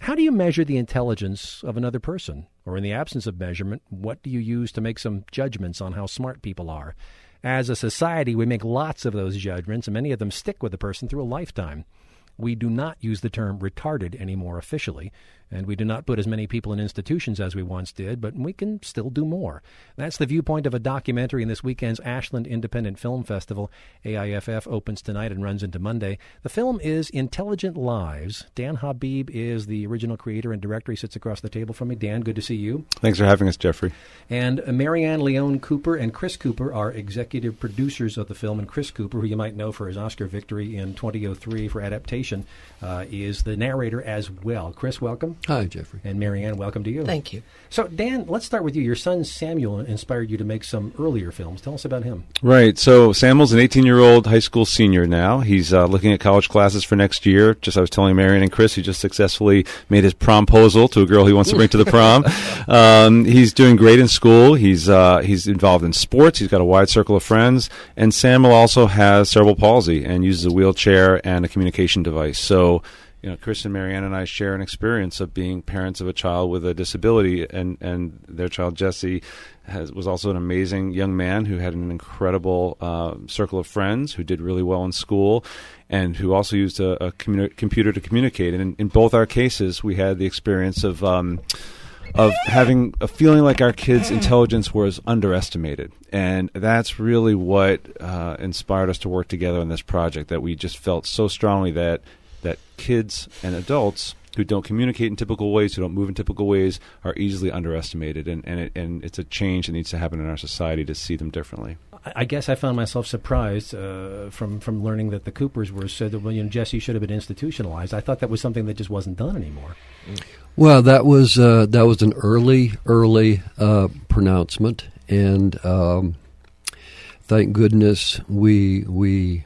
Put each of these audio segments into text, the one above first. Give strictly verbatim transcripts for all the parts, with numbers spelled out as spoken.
How do you measure the intelligence of another person? Or in the absence of measurement, what do you use to make some judgments on how smart people are? As a society, we make lots of those judgments, and many of them stick with a person through a lifetime. We do not use the term retarded anymore officially, and we do not put as many people in institutions as we once did, but we can still do more. That's the viewpoint of a documentary in this weekend's Ashland Independent Film Festival. A I F F opens tonight and runs into Monday. The film is Intelligent Lives. Dan Habib is the original creator and director. He sits across the table from me. Dan, good to see you. Thanks for having us, Jeffrey. And Marianne Leone Cooper and Chris Cooper are executive producers of the film, and Chris Cooper, who you might know for his Oscar victory in twenty oh three for adaptation, uh, is the narrator as well. Chris, welcome. Hi, Jeffrey. And Marianne, welcome to you. Thank you. So, Dan, let's start with you. Your son Samuel inspired you to make some earlier films. Tell us about him. Right. So Samuel's an eighteen-year-old high school senior now. He's uh, looking at college classes for next year. Just I was telling Marianne and Chris, he just successfully made his promposal to a girl he wants to bring to the prom. Um, he's doing great in school. He's uh, he's involved in sports. He's got a wide circle of friends. And Samuel also has cerebral palsy and uses a wheelchair and a communication device. So, you know, Chris and Marianne and I share an experience of being parents of a child with a disability, and, and their child, Jesse, has, was also an amazing young man who had an incredible uh, circle of friends, who did really well in school, and who also used a, a communi- computer to communicate. And in, in both our cases, we had the experience of um, of having a feeling like our kids' intelligence was underestimated. And that's really what uh, inspired us to work together on this project, that we just felt so strongly that that kids and adults who don't communicate in typical ways, who don't move in typical ways, are easily underestimated, and and, it, and it's a change that needs to happen in our society to see them differently. I guess I found myself surprised uh, from from learning that the Coopers were said that, well, you know, Jesse should have been institutionalized. I thought that was something that just wasn't done anymore. Well, that was uh, that was an early early uh, pronouncement, and um, thank goodness we we.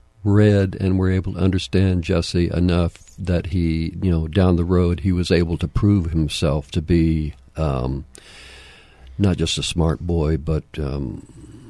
read and were able to understand Jesse enough that he, you know, down the road, he was able to prove himself to be um, not just a smart boy, but um,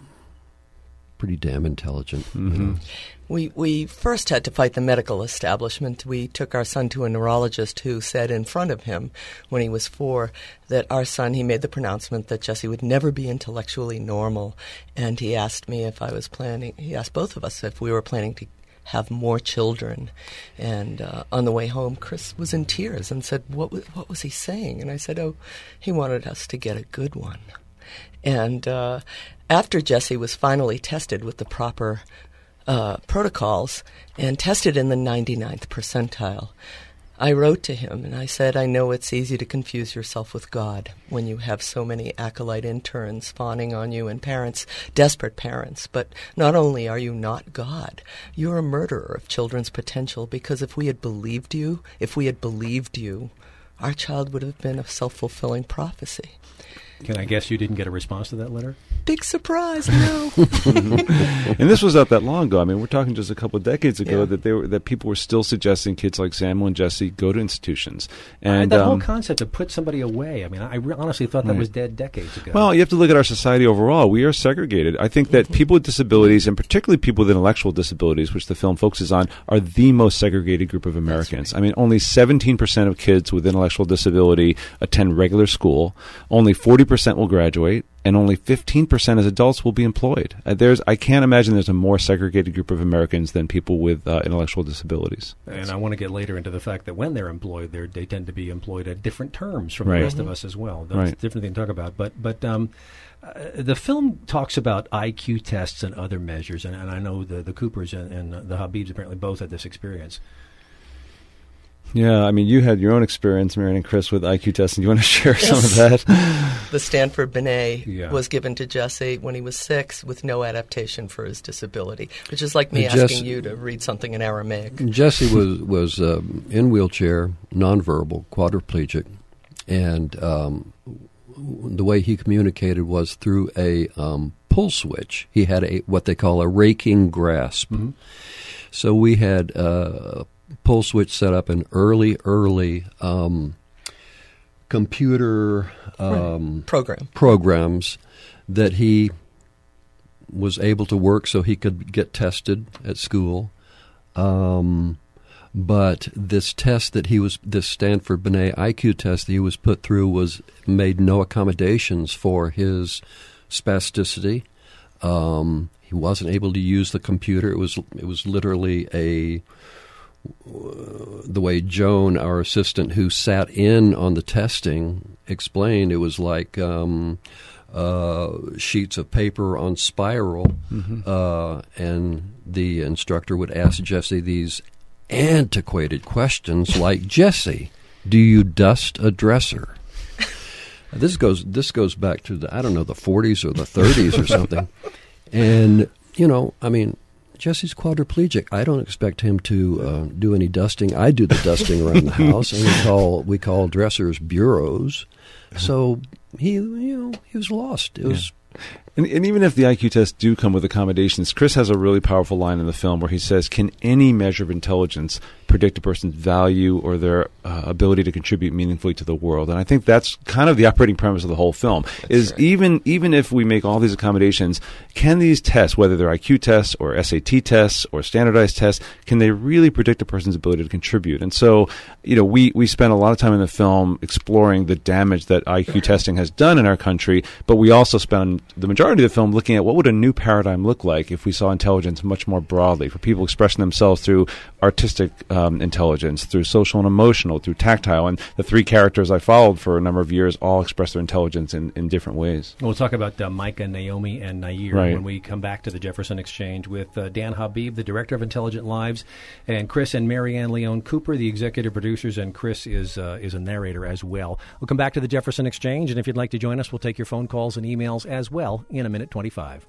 pretty damn intelligent. Mm-hmm. You know? We we first had to fight the medical establishment. We took our son to a neurologist who said in front of him when he was four that our son, he made the pronouncement that Jesse would never be intellectually normal. And he asked me if I was planning, he asked both of us if we were planning to have more children. And uh, on the way home, Chris was in tears and said, what, w- what was he saying? And I said, oh, he wanted us to get a good one. And uh, after Jesse was finally tested with the proper Uh, protocols and tested in the ninety-ninth percentile, I wrote to him and I said, I know it's easy to confuse yourself with God when you have so many acolyte interns fawning on you and parents, desperate parents, but not only are you not God, you're a murderer of children's potential, because if we had believed you, if we had believed you, our child would have been a self-fulfilling prophecy. Can I guess you didn't get a response to that letter? Big surprise, no. And this was not that long ago. I mean, we're talking just a couple of decades ago Yeah. that they were that people were still suggesting kids like Samuel and Jesse go to institutions. And I, that um, whole concept of put somebody away, I mean, I re- honestly thought that Right. was dead decades ago. Well, you have to look at our society overall. We are segregated. I think that people with disabilities, and particularly people with intellectual disabilities, which the film focuses on, are the most segregated group of Americans. I mean, only seventeen percent of kids with intellectual disability attend regular school. Only forty percent will graduate, and only fifteen percent as adults will be employed. Uh, there's, I can't imagine there's a more segregated group of Americans than people with uh, intellectual disabilities. And I want to get later into the fact that when they're employed, they're, they tend to be employed at different terms from Right. the rest of us as well. That's Right. a different thing to talk about. But but um, uh, the film talks about I Q tests and other measures, and, and I know the, the Coopers and, and the Habibs apparently both had this experience. Yeah, I mean, you had your own experience, Marianne and Chris, with I Q testing. Do you want to share Yes. some of that? The Stanford Binet Yeah. was given to Jesse when he was six with no adaptation for his disability, which is like me Jesse- asking you to read something in Aramaic. Jesse was was um, in wheelchair, nonverbal, quadriplegic, and um, the way he communicated was through a um, pull switch. He had a what they call a raking grasp. Mm-hmm. So we had uh, a pull switch set up in early, early um, computer um, Program. programs that he was able to work so he could get tested at school. Um, But this test that he was, this Stanford Binet I Q test that he was put through was made no accommodations for his spasticity. Um, he wasn't able to use the computer. It was it was literally a uh, the way Joan, our assistant who sat in on the testing, explained. It was like um, uh, sheets of paper on spiral, mm-hmm. uh, and the instructor would ask Jesse these antiquated questions like, Jesse, do you dust a dresser? This goes this goes back to the, I don't know, the forties or the thirties or something. And, you know, I mean, Jesse's quadriplegic. I don't expect him to uh, do any dusting. I do the dusting around the house, and we call we call dressers bureaus. So he, you know, he was lost. It was. And, and even if the I Q tests do come with accommodations, Chris has a really powerful line in the film where he says, can any measure of intelligence predict a person's value or their uh, ability to contribute meaningfully to the world? And I think that's kind of the operating premise of the whole film, that's is right. even even if we make all these accommodations, can these tests, whether they're I Q tests or S A T tests or standardized tests, can they really predict a person's ability to contribute? And so, you know, we, we spend a lot of time in the film exploring the damage that I Q testing has done in our country, but we also spend the majority of the film looking at what would a new paradigm look like if we saw intelligence much more broadly, for people expressing themselves through artistic um, intelligence, through social and emotional, through tactile. And the three characters I followed for a number of years all express their intelligence in, in different ways. We'll talk about uh, Micah, Naomi, and Nair right. when we come back to the Jefferson Exchange with uh, Dan Habib, the director of Intelligent Lives, and Chris and Marianne Leone Cooper, the executive producers, and Chris is uh, is a narrator as well. We'll come back to the Jefferson Exchange, and if you'd like to join us, we'll take your phone calls and emails as well in a minute twenty-five.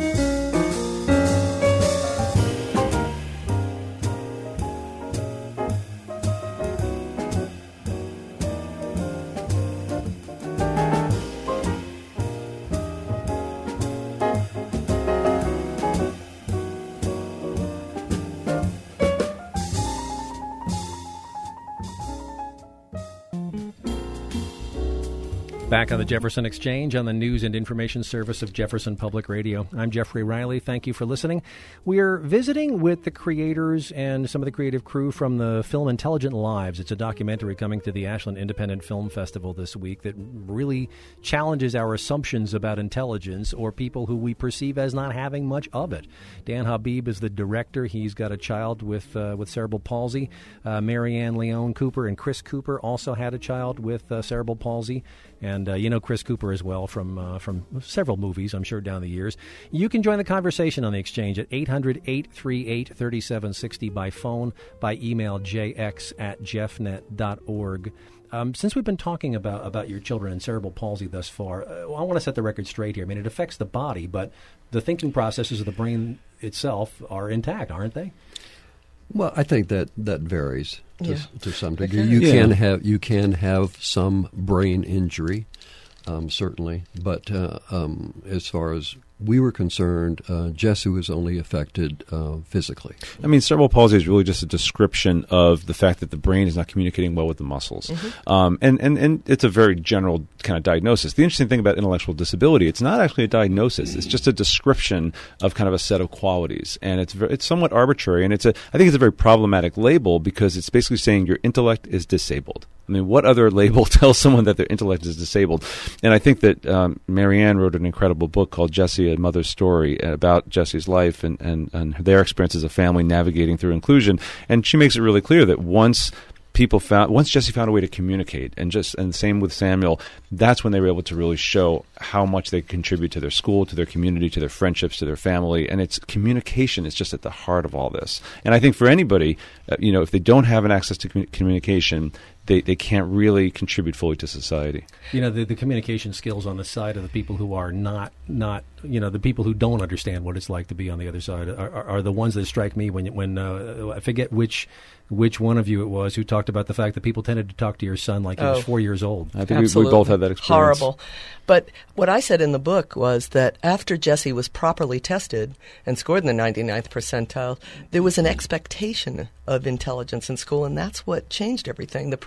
Back on the Jefferson Exchange on the news and information service of Jefferson Public Radio. I'm Jeffrey Riley. Thank you for listening. We're visiting with the creators and some of the creative crew from the film Intelligent Lives. It's a documentary coming to the Ashland Independent Film Festival this week that really challenges our assumptions about intelligence or people who we perceive as not having much of it. Dan Habib is the director. He's got a child with uh, with cerebral palsy. Uh, Marianne Leone Cooper and Chris Cooper also had a child with uh, cerebral palsy. And uh, you know Chris Cooper as well from uh, from several movies, I'm sure, down the years. You can join the conversation on the Exchange at eight hundred, eight three eight, three seven six zero by phone, by email, j x at jeffnet dot org. Um, since we've been talking about, about your children and cerebral palsy thus far, uh, I want to set the record straight here. I mean, it affects the body, but the thinking processes of the brain itself are intact, aren't they? Well, I think that, that varies to, yeah. to some degree. You yeah. can have you can have some brain injury, um, certainly, but uh, um, as far as we were concerned, uh, Jesse was only affected uh, physically. I mean, cerebral palsy is really just a description of the fact that the brain is not communicating well with the muscles. Mm-hmm. Um, and, and, and it's a very general kind of diagnosis. The interesting thing about intellectual disability, it's not actually a diagnosis. It's just a description of kind of a set of qualities. And it's very, it's somewhat arbitrary. And it's a, I think it's a very problematic label because it's basically saying your intellect is disabled. I mean, what other label tells someone that their intellect is disabled? And I think that um, Marianne wrote an incredible book called Jesse, A Mother's Story, about Jesse's life and, and, and their experience as a family navigating through inclusion. And she makes it really clear that once people found, once Jesse found a way to communicate, and just and same with Samuel, that's when they were able to really show how much they contribute to their school, to their community, to their friendships, to their family. And it's communication is just at the heart of all this. And I think for anybody, uh, you know, if they don't have an access to commu- communication, they, they can't really contribute fully to society. You know, the, the communication skills on the side of the people who are not, not you know, the people who don't understand what it's like to be on the other side are, are, are the ones that strike me when, when uh, I forget which which one of you it was who talked about the fact that people tended to talk to your son like he oh, was four years old. I think we, we both had that experience. Horrible. But what I said in the book was that after Jesse was properly tested and scored in the ninety-ninth percentile, there was an expectation of intelligence in school, and that's what changed everything. The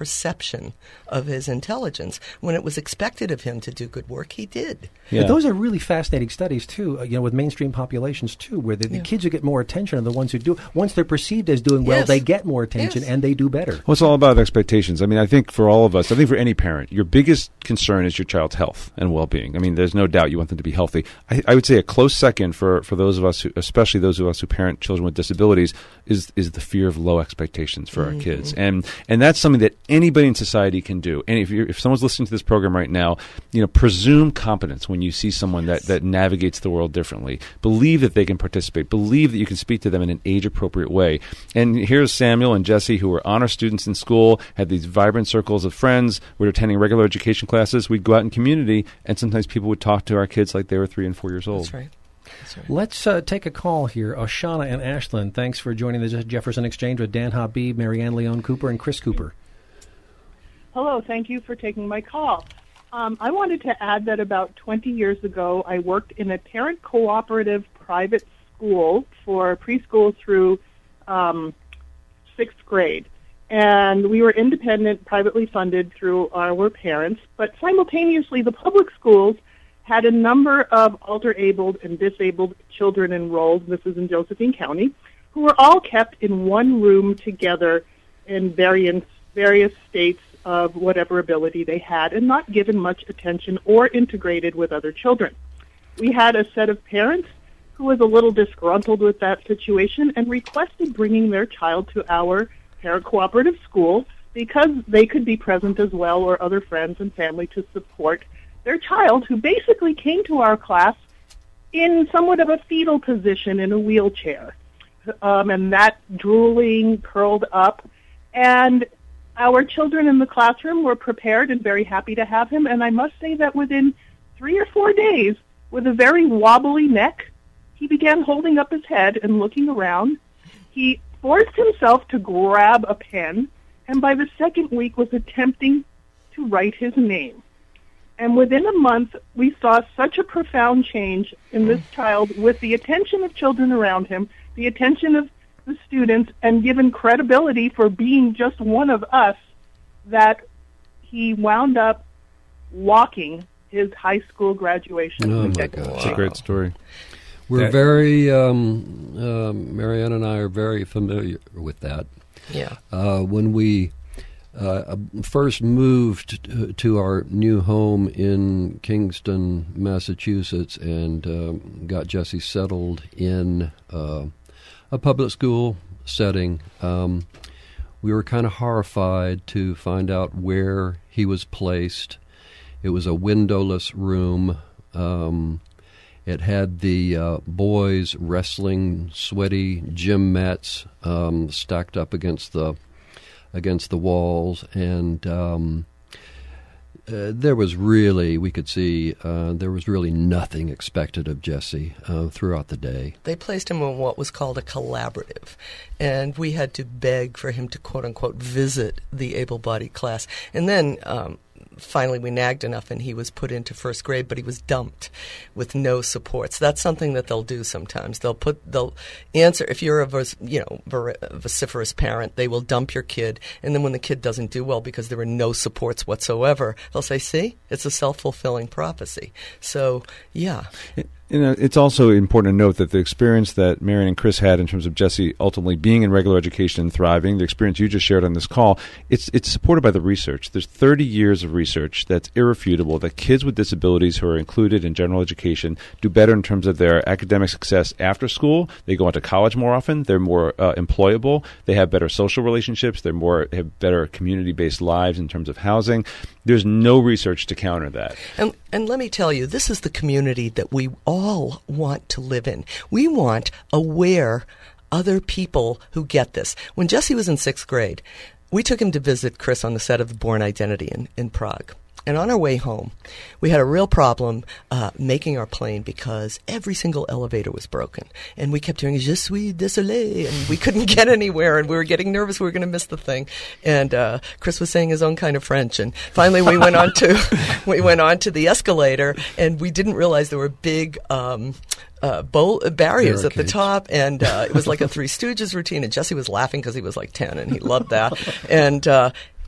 perception of his intelligence. When it was expected of him to do good work, he did. Yeah. But those are really fascinating studies, too, uh, you know, with mainstream populations, too, where the, the yeah. kids who get more attention are the ones who do. Once they're perceived as doing well, yes. they get more attention yes. and they do better. Well, it's all about expectations. I mean, I think for all of us, I think for any parent, your biggest concern is your child's health and well-being. I mean, there's no doubt you want them to be healthy. I, I would say a close second for, for those of us, who, especially those of us who parent children with disabilities, is is the fear of low expectations for mm-hmm. our kids. And and that's something that anybody in society can do. And if you're, if someone's listening to this program right now, you know, presume competence when you see someone that, that navigates the world differently. Believe that they can participate. Believe that you can speak to them in an age-appropriate way. And here's Samuel and Jesse, who were honor students in school, had these vibrant circles of friends, were attending regular education classes. We'd go out in community, and sometimes people would talk to our kids like they were three and four years old. That's right. That's right. Let's uh, take a call here. Oshana and Ashland, thanks for joining the Jefferson Exchange with Dan Habib, Marianne Leon Cooper, and Chris Cooper. Hello, thank you for taking my call. Um, I wanted to add that about twenty years ago, I worked in a parent cooperative private school for preschool through um, sixth grade. And we were independent, privately funded through our parents, but simultaneously the public schools had a number of alter-abled and disabled children enrolled, this is in Josephine County, who were all kept in one room together in various, various states of whatever ability they had and not given much attention or integrated with other children. We had a set of parents who was a little disgruntled with that situation and requested bringing their child to our parent cooperative school because they could be present as well, or other friends and family to support their child, who basically came to our class in somewhat of a fetal position in a wheelchair, um, and that drooling, curled up. And our children in the classroom were prepared and very happy to have him. And I must say that within three or four days, with a very wobbly neck, he began holding up his head and looking around. He forced himself to grab a pen, and by the second week was attempting to write his name. And within a month, we saw such a profound change in this child with the attention of children around him, the attention of the students, and given credibility for being just one of us, that he wound up walking his high school graduation. Oh, my God. That's a great story. We're that, very, um, um, Marianne and I are very familiar with that. Yeah. Uh, when we uh, first moved to, to our new home in Kingston, Massachusetts, and um, got Jesse settled in uh, a public school setting, um, we were kind of horrified to find out where he was placed. It was a windowless room. Um, it had the uh, boys' wrestling, sweaty gym mats um, stacked up against the against the walls, and um, uh, there was really, we could see, uh, there was really nothing expected of Jesse uh, throughout the day. They placed him in what was called a collaborative, and we had to beg for him to, quote-unquote, visit the able-bodied class. And then um, finally we nagged enough, and he was put into first grade, but he was dumped with no supports. That's something that they'll do sometimes. They'll put, they'll answer, if you're a vers, you know, ver, vociferous parent, they will dump your kid, and then when the kid doesn't do well because there are no supports whatsoever, they'll say, see, it's a self-fulfilling prophecy. So, yeah. You know, it's also important to note that the experience that Marion and Chris had in terms of Jesse ultimately being in regular education and thriving, the experience you just shared on this call, it's it's supported by the research. There's thirty years of research that's irrefutable that kids with disabilities who are included in general education do better in terms of their academic success after school. They go on to college more often. They're more uh, employable. They have better social relationships. They're more have better community-based lives in terms of housing. There's no research to counter that. And, and let me tell you, this is the community that we all want to live in. We want aware other people who get this. When Jesse was in sixth grade, we took him to visit Chris on the set of The Bourne Identity in, in Prague. And on our way home, we had a real problem uh, making our plane because every single elevator was broken. And we kept hearing, je suis désolé, and we couldn't get anywhere, and we were getting nervous we were going to miss the thing. And uh, Chris was saying his own kind of French. And finally we went on to we went on to the escalator, and we didn't realize there were big um, uh, bowl, uh, barriers Barricades. At the top, and uh, it was like a Three Stooges routine. And Jesse was laughing because he was like ten, and he loved that. And uh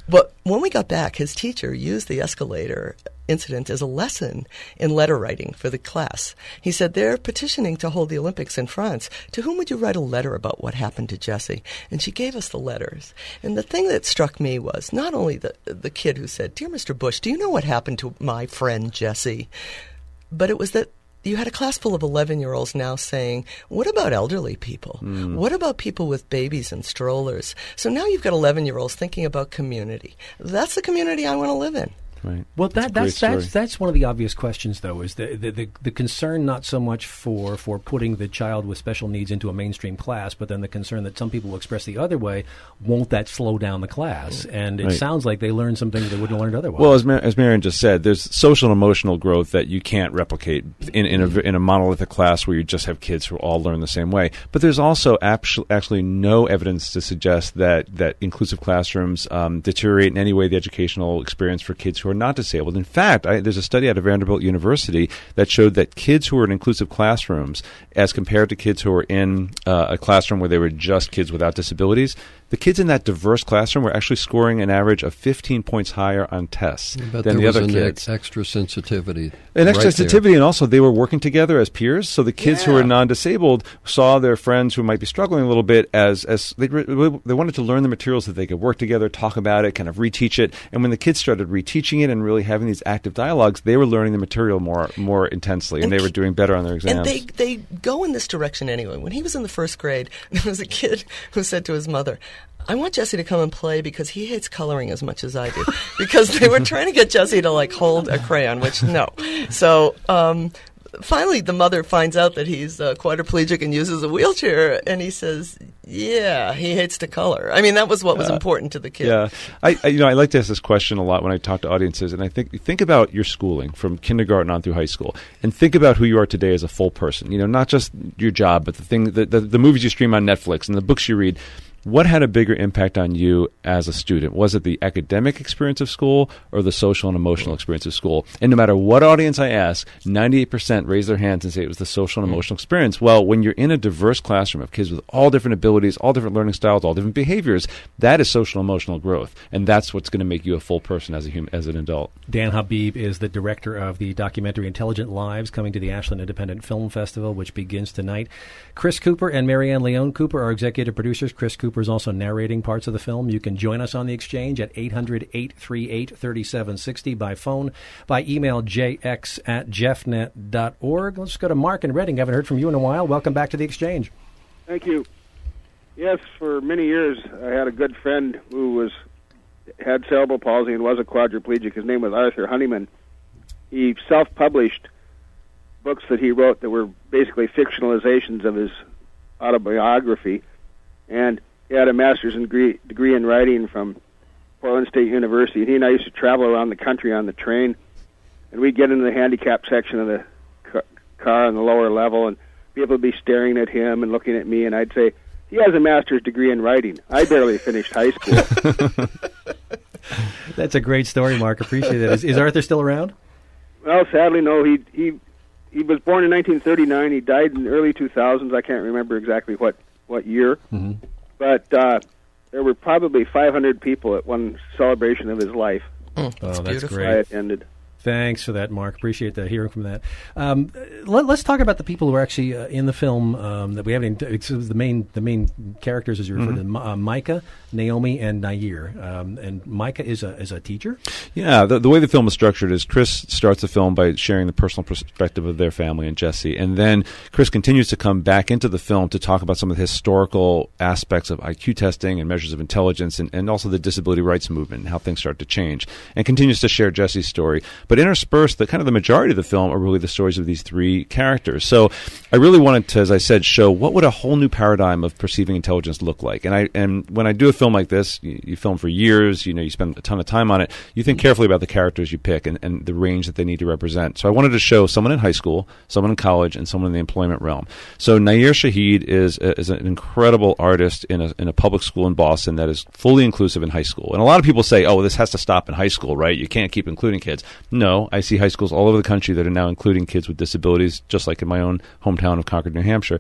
But when we got back, his teacher used the escalator incident as a lesson in letter writing for the class. He said, they're petitioning to hold the Olympics in France. To whom would you write a letter about what happened to Jesse? And she gave us the letters. And the thing that struck me was not only the, the kid who said, Dear Mister Bush, do you know what happened to my friend Jesse? But it was that you had a class full of eleven-year-olds now saying, what about elderly people? Mm. What about people with babies and strollers? So now you've got eleven-year-olds thinking about community. That's the community I want to live in. Right. Well, that, that's that's, that's that's one of the obvious questions, though, is the, the, the, the concern not so much for, for putting the child with special needs into a mainstream class, but then the concern that some people will express the other way, won't that slow down the class? And it right. sounds like they learned some things they wouldn't have learned otherwise. Well, as, Mar- as Marion just said, there's social and emotional growth that you can't replicate in, in, a, in a monolithic class where you just have kids who all learn the same way. But there's also actu- actually no evidence to suggest that, that inclusive classrooms um, deteriorate in any way the educational experience for kids who are not disabled. In fact, I, there's a study out of Vanderbilt University that showed that kids who were in inclusive classrooms, as compared to kids who were in uh, a classroom where they were just kids without disabilities, the kids in that diverse classroom were actually scoring an average of fifteen points higher on tests but than there the was other an kids. Ex- extra sensitivity. An extra right sensitivity, there. and also they were working together as peers. So the kids Yeah. who were non-disabled saw their friends who might be struggling a little bit as as they re- they wanted to learn the materials that they could work together, talk about it, kind of reteach it. And when the kids started reteaching it and really having these active dialogues, they were learning the material more more intensely, and, And they were doing better on their exams. And they, they go in this direction anyway. When he was in the first grade, there was a kid who said to his mother, I want Jesse to come and play because he hates coloring as much as I do. Because they were trying to get Jesse to, like, hold a crayon, which, no. So um, finally the mother finds out that he's uh, quadriplegic and uses a wheelchair, and he says, yeah, he hates to color. I mean, that was what was uh, important to the kid. Yeah. I, I, you know, I like to ask this question a lot when I talk to audiences, and I think think about your schooling from kindergarten on through high school, and think about who you are today as a full person. You know, not just your job, but the thing, the, the, the movies you stream on Netflix and the books you read. What had a bigger impact on you as a student? Was it the academic experience of school or the social and emotional experience of school? And no matter what audience I ask, ninety-eight percent raise their hands and say it was the social and emotional experience. Well, when you're in a diverse classroom of kids with all different abilities, all different learning styles, all different behaviors, that is social and emotional growth. And that's what's going to make you a full person as a human, as an adult. Dan Habib is the director of the documentary Intelligent Lives, coming to the Ashland Independent Film Festival, which begins tonight. Chris Cooper and Marianne Leone Cooper are executive producers. Chris Cooper is also narrating parts of the film. You can join us on the exchange at eight hundred, eight three eight, three seven six zero by phone, by email jx at jeffnet dot org. Let's go to Mark in Reading. Haven't heard from you in a while. Welcome back to the exchange. Thank you. Yes, for many years I had a good friend who was had cerebral palsy and was a quadriplegic. His name was Arthur Honeyman. He self-published books that he wrote that were basically fictionalizations of his autobiography, and he had a master's degree, degree in writing from Portland State University. He and I used to travel around the country on the train, and we'd get into the handicap section of the ca- car on the lower level, and people would be staring at him and looking at me, and I'd say, he has a master's degree in writing. I barely finished high school. That's a great story, Mark. Appreciate it. Is, is Arthur still around? Well, sadly, no. He he he was born in nineteen thirty-nine. He died in the early two thousands. I can't remember exactly what, what year. Mm-hmm. But uh, there were probably five hundred people at one celebration of his life. Mm, oh, that's beautiful. great. I attended. Thanks for that, Mark. Appreciate that, hearing from that. Um, let, us talk about the people who are actually uh, in the film um, that we haven't. It's the main the main characters, as you referred mm-hmm. to, uh, Micah, Naomi, and Nair. Um, and Micah is a is a teacher. Yeah, the, the way the film is structured is Chris starts the film by sharing the personal perspective of their family and Jesse, and then Chris continues to come back into the film to talk about some of the historical aspects of I Q testing and measures of intelligence, and, and also the disability rights movement and how things start to change, and continues to share Jesse's story. But interspersed, the kind of the majority of the film are really the stories of these three characters. So I really wanted to, as I said, show what would a whole new paradigm of perceiving intelligence look like. And I and when I do a film like this, you, you film for years, you know, you spend a ton of time on it, you think carefully about the characters you pick and, and the range that they need to represent. So I wanted to show someone in high school, someone in college, and someone in the employment realm. So Nair Shahid is is an incredible artist in a in a public school in Boston that is fully inclusive in high school. And a lot of people say, oh, this has to stop in high school, right? You can't keep including kids. No, I see high schools all over the country that are now including kids with disabilities, just like in my own hometown of Concord, New Hampshire.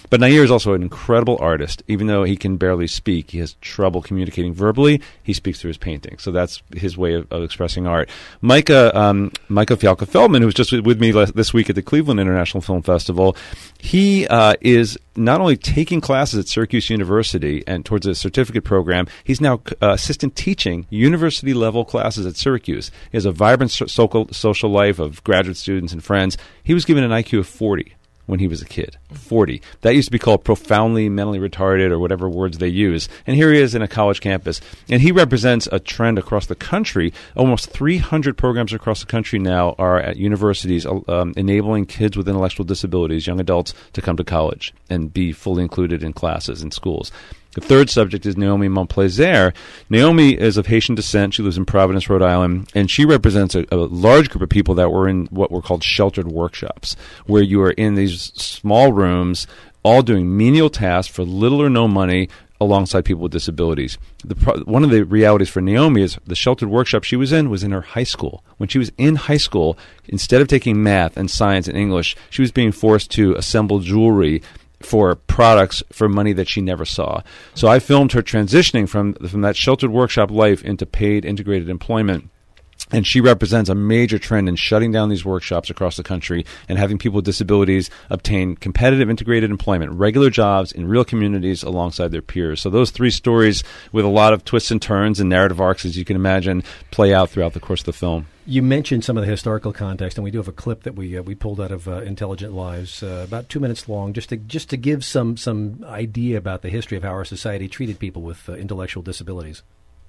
But Nair is also an incredible artist. Even though he can barely speak, he has trouble communicating verbally. He speaks through his painting. So that's his way of, of expressing art. Micah, um, Micah Fialka-Feldman, who was just with me last, this week at the Cleveland International Film Festival, he uh, is not only taking classes at Syracuse University and towards a certificate program, he's now uh, assistant teaching university-level classes at Syracuse. He has a vibrant so- social life of graduate students and friends. He was given an I Q of forty when he was a kid. forty. That used to be called profoundly mentally retarded or whatever words they use. And here he is in a college campus. And he represents a trend across the country. Almost three hundred programs across the country now are at universities um, enabling kids with intellectual disabilities, young adults, to come to college and be fully included in classes in schools. The third subject is Naomi Montplaisir. Naomi is of Haitian descent. She lives in Providence, Rhode Island, and she represents a, a large group of people that were in what were called sheltered workshops, where you are in these small rooms, all doing menial tasks for little or no money, alongside people with disabilities. The pro- one of the realities for Naomi is the sheltered workshop she was in was in her high school. When she was in high school, instead of taking math and science and English, she was being forced to assemble jewelry for products for money that she never saw. So I filmed her transitioning from from that sheltered workshop life into paid integrated employment. And she represents a major trend in shutting down these workshops across the country and having people with disabilities obtain competitive integrated employment, regular jobs in real communities alongside their peers. So those three stories, with a lot of twists and turns and narrative arcs, as you can imagine, play out throughout the course of the film. You mentioned some of the historical context, and we do have a clip that we uh, we pulled out of uh, Intelligent Lives, uh, about two minutes long, just to just to give some some idea about the history of how our society treated people with uh, intellectual disabilities.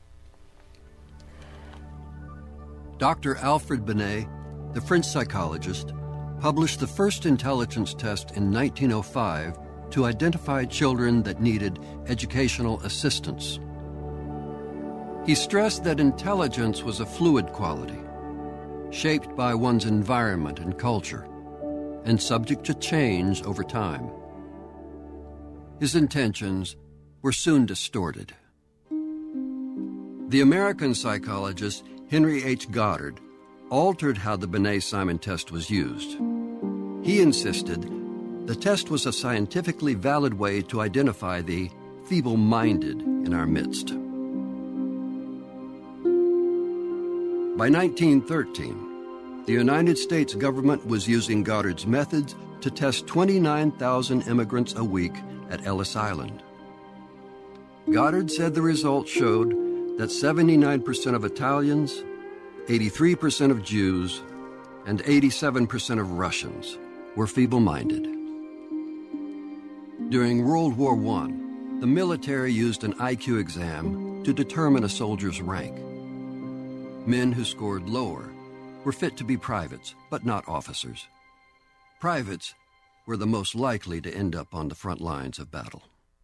Doctor Alfred Binet, the French psychologist, published the first intelligence test in nineteen oh five to identify children that needed educational assistance. He stressed that intelligence was a fluid quality, shaped by one's environment and culture, and subject to change over time. His intentions were soon distorted. The American psychologist Henry H. Goddard altered how the Binet-Simon test was used. He insisted the test was a scientifically valid way to identify the feeble-minded in our midst. By nineteen thirteen, the United States government was using Goddard's methods to test twenty-nine thousand immigrants a week at Ellis Island. Goddard said the results showed that seventy-nine percent of Italians, eighty-three percent of Jews, and eighty-seven percent of Russians were feeble-minded. During World War One, the military used an I Q exam to determine a soldier's rank. Men who scored lower were fit to be privates, but not officers. Privates were the most likely to end up on the front lines of battle.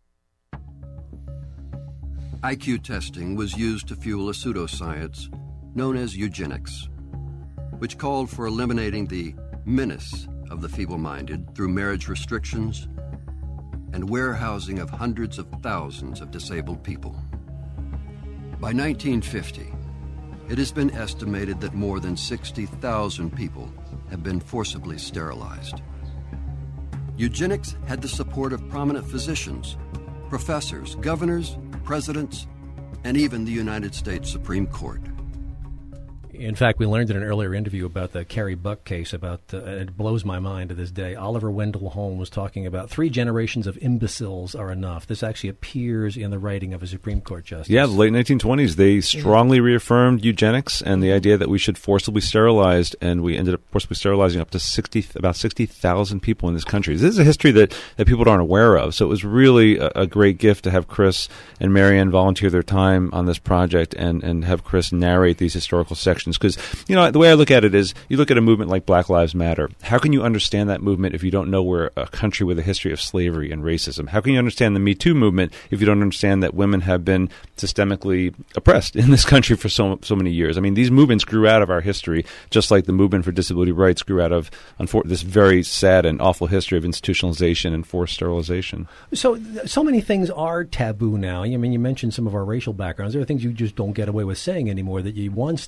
I Q testing was used to fuel a pseudoscience known as eugenics, which called for eliminating the menace of the feeble-minded through marriage restrictions and warehousing of hundreds of thousands of disabled people. By nineteen fifty, it has been estimated that more than sixty thousand people have been forcibly sterilized. Eugenics had the support of prominent physicians, professors, governors, presidents, and even the United States Supreme Court. In fact, we learned in an earlier interview about the Carrie Buck case, about uh, and it blows my mind to this day. Oliver Wendell Holmes was talking about three generations of imbeciles are enough. This actually appears in the writing of a Supreme Court justice. Yeah, the late nineteen twenties, they strongly reaffirmed eugenics and the idea that we should forcibly sterilize, and we ended up forcibly sterilizing up to sixty, about sixty thousand people in this country. This is a history that, that people aren't aware of, so it was really a, a great gift to have Chris and Marianne volunteer their time on this project and, and have Chris narrate these historical sections. Because, you know, the way I look at it is, you look at a movement like Black Lives Matter. How can you understand that movement if you don't know we're a country with a history of slavery and racism? How can you understand the Me Too movement if you don't understand that women have been systemically oppressed in this country for so so many years? I mean, these movements grew out of our history, just like the movement for disability rights grew out of unfor- this very sad and awful history of institutionalization and forced sterilization. So, so many things are taboo now. I mean, you mentioned some of our racial backgrounds. There are things you just don't get away with saying anymore that you once did.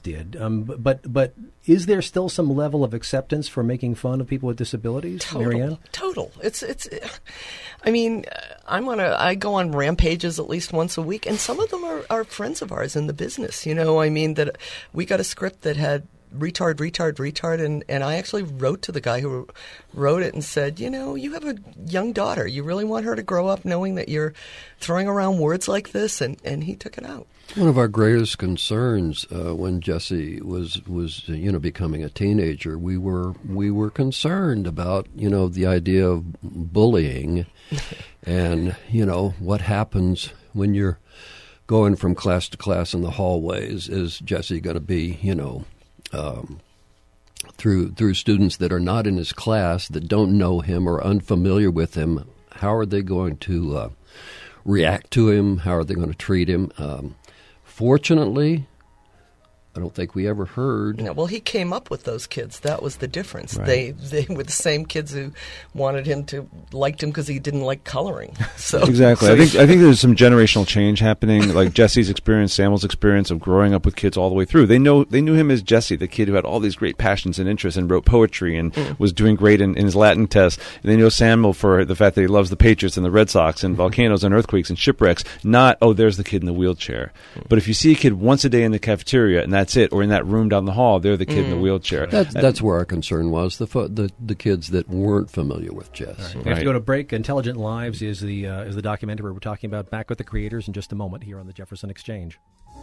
Um, but but is there still some level of acceptance for making fun of people with disabilities, Total, Marianne? Total. It's it's. I mean, I'm on a. I go on rampages at least once a week, and some of them are, are friends of ours in the business. You know, I mean that we got a script that had retard, retard, retard, and, and I actually wrote to the guy who wrote it and said, you know, you have a young daughter. You really want her to grow up knowing that you're throwing around words like this, and, and he took it out. One of our greatest concerns uh, when Jesse was was uh, you know becoming a teenager, we were we were concerned about you know the idea of bullying, and you know what happens when you're going from class to class in the hallways. Is Jesse going to be you know um, through through students that are not in his class, that don't know him or unfamiliar with him? How are they going to uh, react to him? How are they going to treat him? Um, Fortunately, I don't think we ever heard. No, well, he came up with those kids. That was the difference. Right. They they were the same kids who wanted him to liked him because he didn't like coloring. So Exactly. so I think I think there's some generational change happening, like Jesse's experience, Samuel's experience of growing up with kids all the way through. They know they knew him as Jesse, the kid who had all these great passions and interests and wrote poetry and Mm. was doing great in, in his Latin test. And they know Samuel for the fact that he loves the Patriots and the Red Sox and volcanoes and earthquakes and shipwrecks. Not, oh, there's the kid in the wheelchair. But if you see a kid once a day in the cafeteria and that's it, or in that room down the hall, they're the kid in the wheelchair. That's, that's where our concern was, the, fo- the the kids that weren't familiar with Jess. We have to go to break. Intelligent Lives is the uh, is the documentary we're talking about. Back with the creators in just a moment here on the Jefferson Exchange.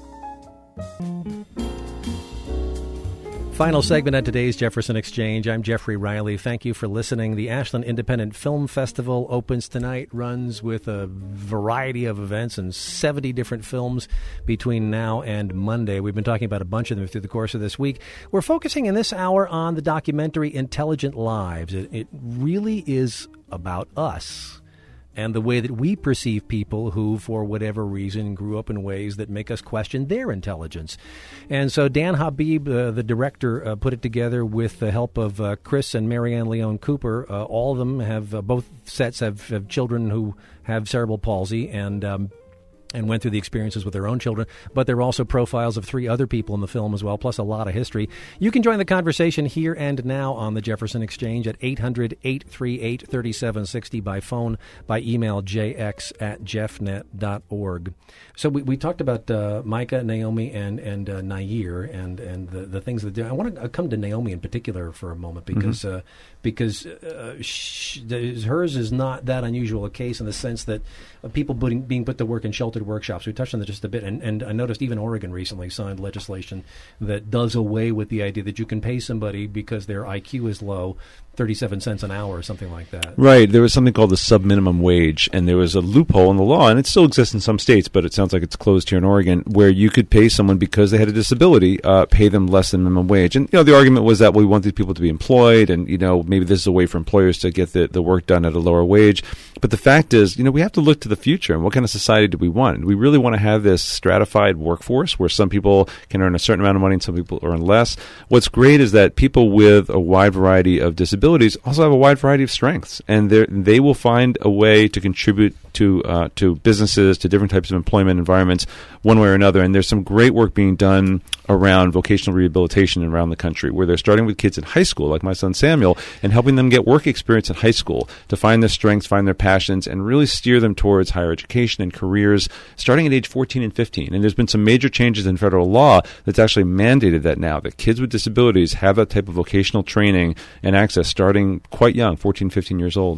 Final segment on today's Jefferson Exchange. I'm Jeffrey Riley. Thank you for listening. The Ashland Independent Film Festival opens tonight, runs with a variety of events and seventy different films between now and Monday. We've been talking about a bunch of them through the course of this week. We're focusing in this hour on the documentary Intelligent Lives. It, it really is about us and the way that we perceive people who, for whatever reason, grew up in ways that make us question their intelligence. And so Dan Habib, uh, the director, uh, put it together with the help of uh, Chris and Marianne Leon Cooper. Uh, all of them have, uh, both sets have, have children who have cerebral palsy, and um, and went through the experiences with their own children. But there are also profiles of three other people in the film as well, plus a lot of history. You can join the conversation here and now on the Jefferson Exchange at eight hundred, eight three eight, three seven six zero by phone, by email, jx at jeffnet dot org. So we, we talked about uh, Micah, Naomi, and and uh, Nair, and and the, the things that they do. I want to come to Naomi in particular for a moment because mm-hmm. uh, because uh, she, hers is not that unusual a case in the sense that uh, people putting, being put to work in sheltered workshops. We touched on that just a bit, and, and I noticed even Oregon recently signed legislation that does away with the idea that you can pay somebody because their I Q is low thirty-seven cents an hour or something like that. Right. There was something called the sub-minimum wage, and there was a loophole in the law, and it still exists in some states, but it sounds like it's closed here in Oregon, where you could pay someone because they had a disability, uh, pay them less than minimum wage. And, you know, the argument was that we want these people to be employed, and, you know, maybe this is a way for employers to get the, the work done at a lower wage. But the fact is, you know, we have to look to the future, and what kind of society do we want? Do we really want to have this stratified workforce where some people can earn a certain amount of money and some people earn less? What's great is that people with a wide variety of disabilities also have a wide variety of strengths, and they will find a way to contribute to uh, to businesses, to different types of employment environments, one way or another. And there's some great work being done around vocational rehabilitation around the country, where they're starting with kids in high school, like my son Samuel, and helping them get work experience in high school to find their strengths, find their passions, and really steer them towards higher education and careers starting at age fourteen and fifteen. And there's been some major changes in federal law that's actually mandated that now, that kids with disabilities have that type of vocational training and access starting quite young, fourteen, fifteen years old.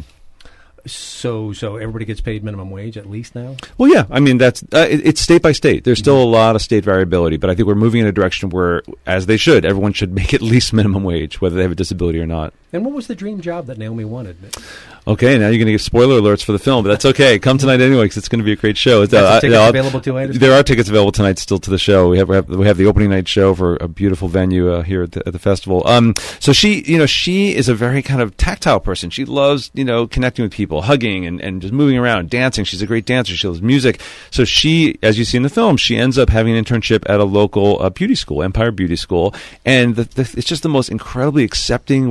So, so everybody gets paid minimum wage at least now? Well, yeah. I mean, that's uh, it, it's state by state. There's still a lot of state variability, but I think we're moving in a direction where, as they should, everyone should make at least minimum wage, whether they have a disability or not. And what was the dream job that Naomi wanted? Okay, now you're going to give spoiler alerts for the film, but that's okay. Come tonight anyway, because it's going to be a great show. It's, uh, tickets uh, available too, I understand? There are tickets available tonight still to the show. We have we have, we have the opening night show for a beautiful venue uh, here at the, at the festival. Um, so she, you know, she is a very kind of tactile person. She loves, you know, connecting with people, hugging and, and just moving around, dancing. She's a great dancer. She loves music. So she, as you see in the film, she ends up having an internship at a local uh, beauty school, Empire Beauty School, and the, the, it's just the most incredibly accepting, warm,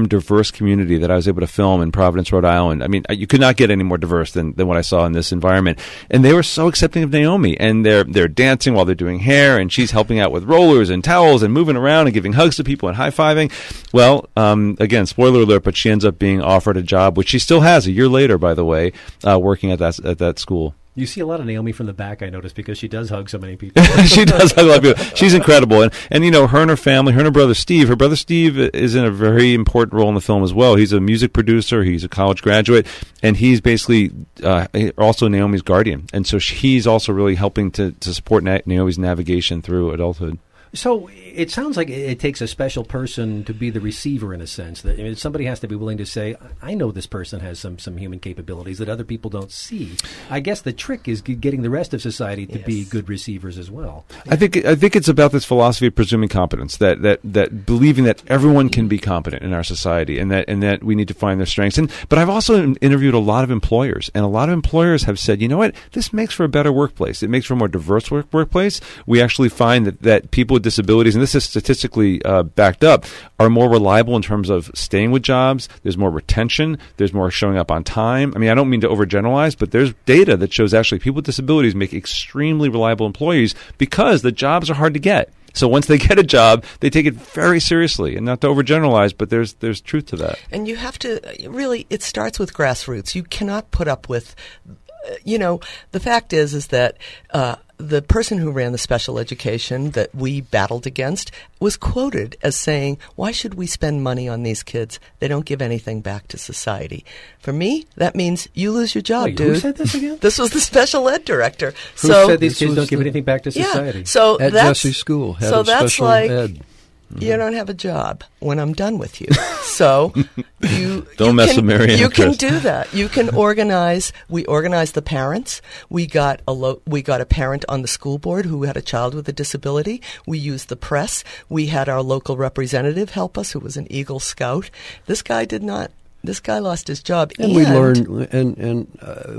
warm, diverse community that I was able to film in Providence, Rhode Island. I mean, you could not get any more diverse than, than what I saw in this environment. And they were so accepting of Naomi, and they're they're dancing while they're doing hair, and she's helping out with rollers and towels and moving around and giving hugs to people and high-fiving. Well, um, again, spoiler alert, but she ends up being offered a job, which she still has a year later, by the way, uh, working at that at that school. You see a lot of Naomi from the back, I noticed, because she does hug so many people. She does hug a lot of people. She's incredible. And, and, you know, her and her family, her and her brother Steve, her brother Steve is in a very important role in the film as well. He's a music producer. He's a college graduate. And he's basically uh, also Naomi's guardian. And so he's also really helping to, to support Na- Naomi's navigation through adulthood. So it sounds like it takes a special person to be the receiver in a sense. That I mean, somebody has to be willing to say, I know this person has some, some human capabilities that other people don't see. I guess the trick is g- getting the rest of society to yes. be good receivers as well. I think I think it's about this philosophy of presuming competence, that, that, that believing that everyone can be competent in our society, and that and that we need to find their strengths. And But I've also interviewed a lot of employers, and a lot of employers have said, you know what, this makes for a better workplace. It makes for a more diverse work- workplace. We actually find that, that people with disabilities, and this is statistically uh, backed up, are more reliable in terms of staying with jobs. There's more retention. There's more showing up on time. I mean, I don't mean to overgeneralize, but there's data that shows actually people with disabilities make extremely reliable employees because the jobs are hard to get. So once they get a job, they take it very seriously. And not to overgeneralize, but there's there's truth to that. And you have to, really, it starts with grassroots. You cannot put up with, you know, the fact is, is that uh, the person who ran the special education that we battled against was quoted as saying, why should we spend money on these kids? They don't give anything back to society. For me, that means you lose your job, Wait, dude. Who said this again? This was the special ed director. Who so, said these kids don't give the, anything back to society? Yeah, so at that's, Jesse School, head so of that's special like, ed. You don't have a job when I'm done with you. So you don't you mess can, with Marianne. You and can Chris. do that. You can organize. We organized the parents. We got a lo- we got a parent on the school board who had a child with a disability. We used the press. We had our local representative help us, who was an Eagle Scout. This guy did not. This guy lost his job. And, and we learned, and, and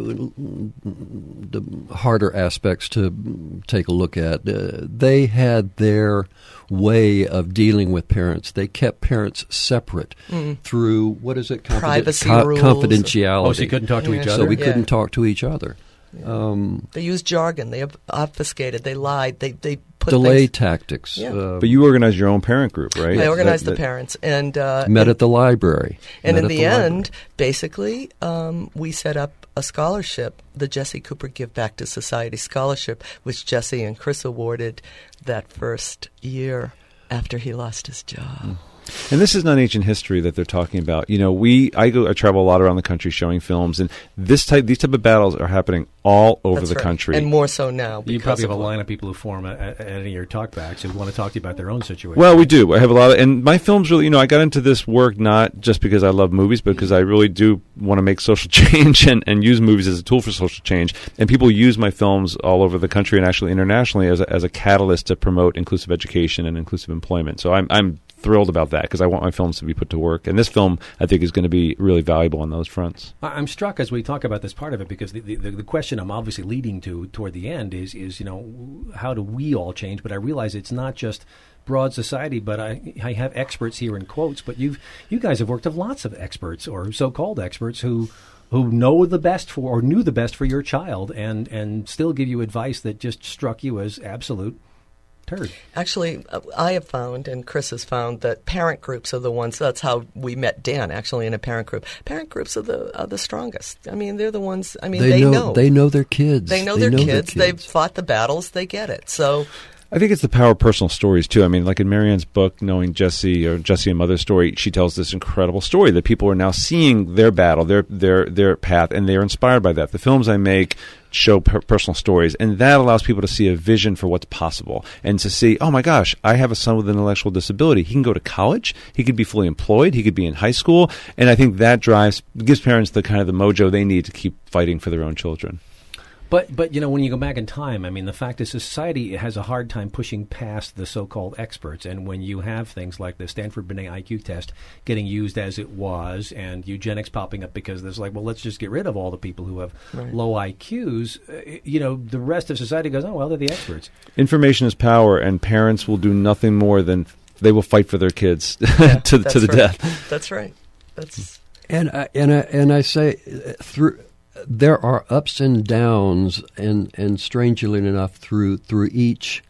uh, the harder aspects to take a look at, uh, they had their way of dealing with parents. They kept parents separate mm. through, what is it? Confiden- Privacy co- rules. Confidentiality. Oh, so you couldn't talk to yeah. each other? So we yeah. couldn't talk to each other. Yeah. Um, they used jargon. They obfuscated. They lied. They they put delay things, tactics. Yeah. Uh, But you organized your own parent group, right? I organized that, the that, parents and uh, met and, at the library. And met in at the, the end, library. basically, um, we set up a scholarship, the Jesse Cooper Give Back to Society Scholarship, which Jesse and Chris awarded that first year after he lost his job. Mm. And this is not ancient history that they're talking about. You know, we I go I travel a lot around the country showing films, and this type these type of battles are happening all over That's the right. country, and more so now. You probably have a of line of people who form at, at any of your talkbacks who want to talk to you about their own situation. Well, we do. I have a lot of, and my films really, you know, I got into this work not just because I love movies, but because I really do want to make social change and, and use movies as a tool for social change. And people use my films all over the country and actually internationally as a, as a catalyst to promote inclusive education and inclusive employment. So I'm I'm thrilled about that because I want my films to be put to work. And this film, I think, is going to be really valuable on those fronts. I'm struck as we talk about this part of it because the, the, the question I'm obviously leading to toward the end is, is, you know, how do we all change? But I realize it's not just broad society, but I, I have experts here in quotes, but you've, you guys have worked with lots of experts or so-called experts who who know the best for or knew the best for your child and, and still give you advice that just struck you as absolute turd. Actually, uh, I have found, and Chris has found, that parent groups are the ones. That's how we met Dan, actually, in a parent group. Parent groups are the are the strongest. I mean, they're the ones. I mean, they, they know, know. They know their kids. They know, they their, know kids. their They've fought the battles. They get it. So. I think it's the power of personal stories, too. I mean, like in Marianne's book, Knowing Jesse, or Jesse and Mother's Story, she tells this incredible story that people are now seeing their battle, their their their path, and they're inspired by that. The films I make show per- personal stories, and that allows people to see a vision for what's possible and to see, oh my gosh, I have a son with an intellectual disability. He can go to college. He could be fully employed. He could be in high school. And I think that drives, gives parents the kind of the mojo they need to keep fighting for their own children. But, but you know, when you go back in time, I mean, the fact is society has a hard time pushing past the so-called experts. And when you have things like the Stanford Binet I Q test getting used as it was and eugenics popping up because there's like, well, let's just get rid of all the people who have right. low I Qs, uh, you know, the rest of society goes, oh, well, they're the experts. Information is power, and parents will do nothing more than they will fight for their kids yeah, to, to the right. death. That's right. That's and I, and I, and I say uh, through there are ups and downs, and, and strangely enough, through through each.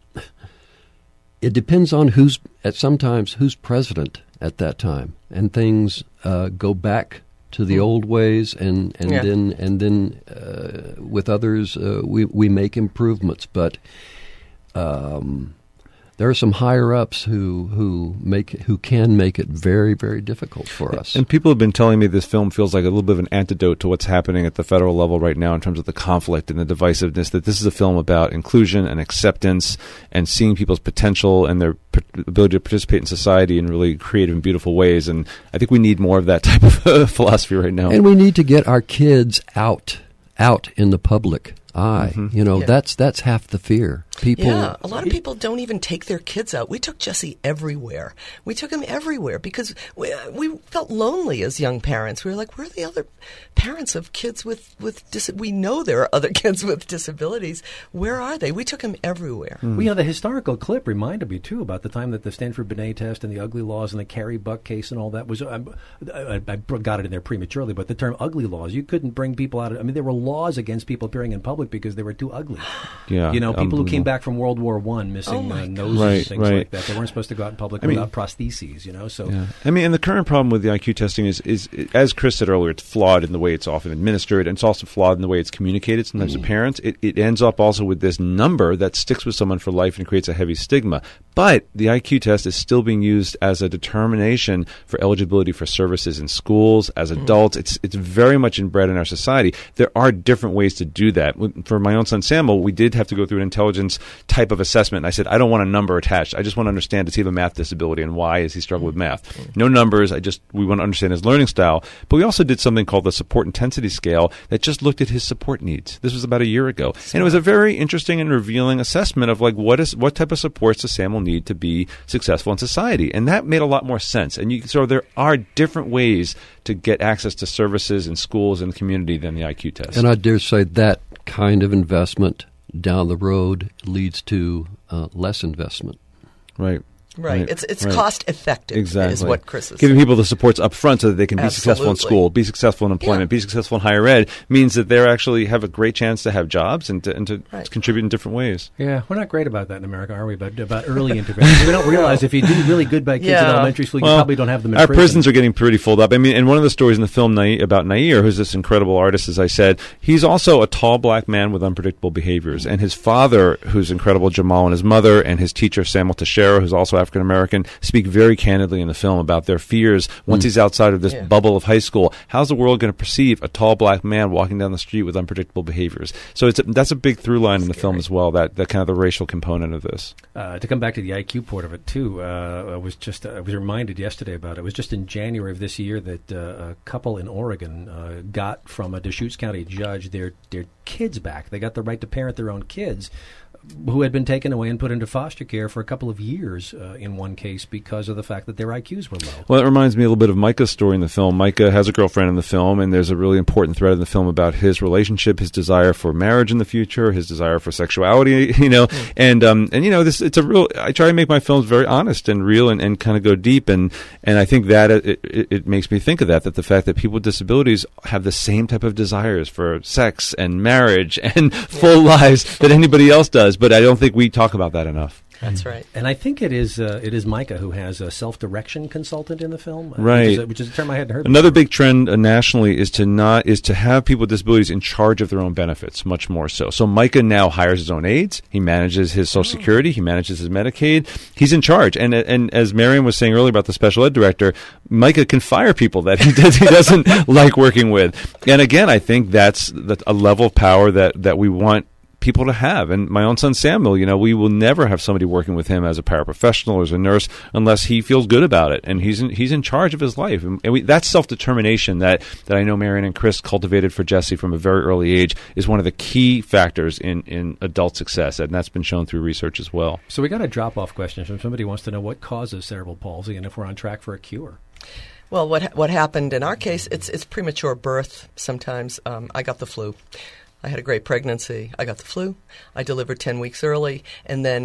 It depends on who's at sometimes who's president at that time, and things uh, go back to the old ways, and and Yeah. then and then uh, with others uh, we we make improvements, but. Um, There are some higher ups who who make who can make it very, very difficult for us. And people have been telling me this film feels like a little bit of an antidote to what's happening at the federal level right now in terms of the conflict and the divisiveness, that this is a film about inclusion and acceptance and seeing people's potential and their p- ability to participate in society in really creative and beautiful ways. And I think we need more of that type of uh, philosophy right now. And we need to get our kids out out in the public eye. Mm-hmm. You know, Yeah. that's that's half the fear. People Yeah, a lot of people don't even take their kids out. We took Jesse everywhere. We took him everywhere because we, we felt lonely as young parents. We were like, where are the other parents of kids with, with dis- we know there are other kids with disabilities. Where are they? We took him everywhere. Well, you know, the historical clip reminded me, too, about the time that the Stanford-Binet test and the ugly laws and the Carrie Buck case and all that was, um, I, I got it in there prematurely, but the term ugly laws, you couldn't bring people out of, I mean, there were laws against people appearing in public because they were too ugly. Yeah, You know, people who came unbelievable. back from World War One missing Oh, my uh, God. noses Right, and things right. like that. They weren't supposed to go out in public I mean- without prostheses, you know, so... Yeah. I mean, and the current problem with the I Q testing is, is, as Chris said earlier, it's flawed in the way it's often administered, and it's also flawed in the way it's communicated sometimes to parents. It, it ends up also with this number that sticks with someone for life and creates a heavy stigma. But the I Q test is still being used as a determination for eligibility for services in schools, as adults. It's it's very much inbred in our society. There are different ways to do that. For my own son Samuel, we did have to go through an intelligence type of assessment. And I said, I don't want a number attached. I just want to understand, does he have a math disability and why does he struggle with math? No numbers. I just we want to understand his learning style. But we also did something called the support intensity scale that just looked at his support needs. This was about a year ago. And it was a very interesting and revealing assessment of like what is what type of supports does Samuel need to be successful in society. And that made a lot more sense. And you, so there are different ways to get access to services in schools and the community than the I Q test. and I dare say that kind of investment down the road leads to uh, less investment. right. Right. Right, It's it's right. cost effective Exactly. is what Chris is Giving saying. people the supports up front so that they can be successful in Absolutely. school, be successful in employment, Yeah. be successful in higher ed means that they actually have a great chance to have jobs and to, and to Right. contribute in different ways. Yeah, we're not great about that in America, are we? But about early intervention. We don't realize if you do really good by kids Yeah. in elementary school, you Well, probably don't have them in Our prison. prisons are getting pretty filled up. I mean, and one of the stories in the film Nai- about Nair, who's this incredible artist, as I said, he's also a tall black man with unpredictable behaviors. And his father, who's incredible, Jamal, and his mother, and his teacher, Samuel Teixeira, who's also African American, speak very candidly in the film about their fears once he's outside of this Yeah. bubble of high school. How's the world going to perceive a tall black man walking down the street with unpredictable behaviors? So it's a, that's a big through line in the film as well, that, that kind of the racial component of this. Uh, to come back to the I Q part of it too, uh, I was just uh, I was reminded yesterday about it. It was just in January of this year that uh, a couple in Oregon uh, got from a Deschutes County judge their their kids back. They got the right to parent their own kids, who had been taken away and put into foster care for a couple of years uh, in one case because of the fact that their I Qs were low. Well, it reminds me a little bit of Micah's story in the film. Micah has a girlfriend in the film, and there's a really important thread in the film about his relationship, his desire for marriage in the future, his desire for sexuality, you know, mm. and, um, and, you know, this, it's a real, I try to make my films very honest and real and, and kind of go deep. And, and I think that it, it, it makes me think of that, that the fact that people with disabilities have the same type of desires for sex and marriage and full lives that anybody else does. But I don't think we talk about that enough. That's right. And I think it is uh, it is Micah who has a self-direction consultant in the film, uh, right? Which is, a, which is a term I hadn't heard. Another before. big trend uh, nationally is to not is to have people with disabilities in charge of their own benefits, much more so. So Micah now hires his own aides. He manages his Social Security. He manages his Medicaid. He's in charge. And and as Marion was saying earlier about the special ed director, Micah can fire people that he does he doesn't like working with. And again, I think that's the, a level of power that that we want people to have. And my own son Samuel, you know, we will never have somebody working with him as a paraprofessional or as a nurse unless he feels good about it and he's in, he's in charge of his life. And we, that self-determination that, that I know Marion and Chris cultivated for Jesse from a very early age is one of the key factors in, in adult success, and that's been shown through research as well. So we got a drop-off question from somebody who wants to know what causes cerebral palsy and if we're on track for a cure. Well, what what happened in our case, it's it's premature birth sometimes. Um, I got the flu. I had a great pregnancy. I got the flu. I delivered ten weeks early, and then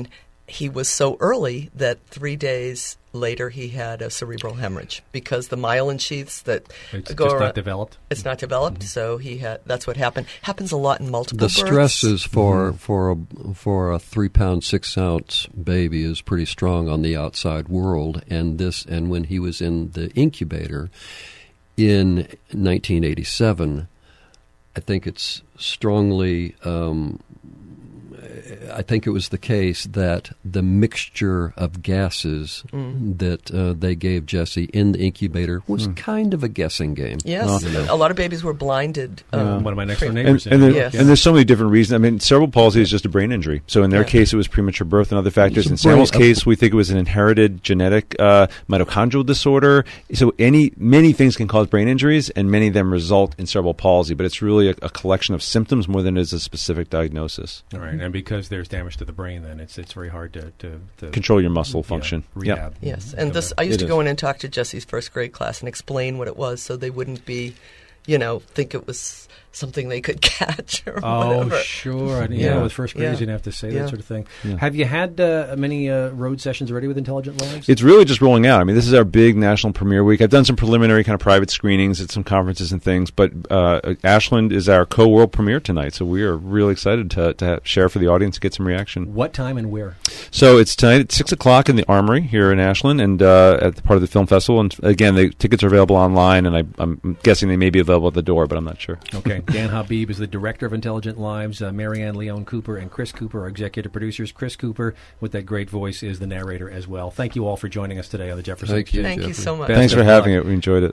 he was so early that three days later he had a cerebral hemorrhage because the myelin sheaths that It's go just around, not developed. It's not developed, Mm-hmm. so he had. That's what happened. Happens a lot in multiple The births. stresses for for a, for a three pound six ounce baby is pretty strong on the outside world, and this and when he was in the incubator in nineteen eighty-seven, I think it's strongly. Um, I think it was the case that the mixture of gases Mm. that uh, they gave Jesse in the incubator was Mm. kind of a guessing game. Yes, You know. a lot of babies were blinded. Yeah. Um, One of my next door pre- neighbors. And, and, there, Yes. and there's so many different reasons. I mean, cerebral palsy is just a brain injury. So in their Yeah. case, it was premature birth and other factors. In It's a brain- Samuel's case, we think it was an inherited genetic uh, mitochondrial disorder. So any many things can cause brain injuries, and many of them result in cerebral palsy. But it's really a, a collection of symptoms more than it is a specific diagnosis. All right, and because there's damage to the brain, then it's it's very hard to, to, to Control your muscle yeah, function. rehab. Yes, and this I used It to go is. in and talk to Jesse's first grade class and explain what it was, so they wouldn't be, you know, think it was something they could catch or Oh, whatever. sure. And, yeah, Yeah. with first graders, Yeah. you didn't have to say Yeah. that sort of thing. Yeah. Have you had uh, many uh, road sessions already with Intelligent Lives? It's really just rolling out. I mean, this is our big national premiere week. I've done some preliminary kind of private screenings at some conferences and things, but uh, Ashland is our co-world premiere tonight, so we are really excited to, to share for the audience and get some reaction. What time and where? So it's tonight at six o'clock in the Armory here in Ashland, and uh, at the part of the film festival. And again, the tickets are available online, and I, I'm guessing they may be available at the door, but I'm not sure. Okay. Dan Habib is the director of Intelligent Lives. Uh, Marianne Leone Cooper and Chris Cooper are executive producers. Chris Cooper, with that great voice, is the narrator as well. Thank you all for joining us today on the Jefferson Thank you. Exchange. Thank you Jeffrey. so much. Best Thanks of for luck. having it. We enjoyed it.